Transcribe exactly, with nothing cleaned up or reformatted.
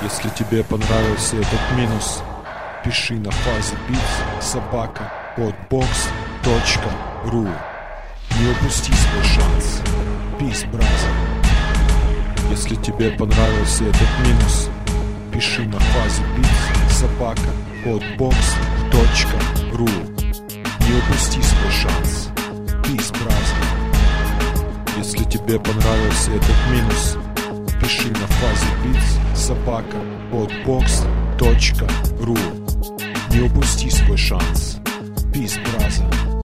Если тебе понравился этот минус, пиши на фазебитс собака подбокс точка ру. Не упусти свой шанс. Peace, brother. Если тебе понравился этот минус, пиши на фазебитс собака подбокс точка ру. Не упусти свой шанс. Peace, brother. Если тебе понравился этот минус, пиши на фазебитс собака подбокс точка ру. Не упусти свой шанс. Peace, brother.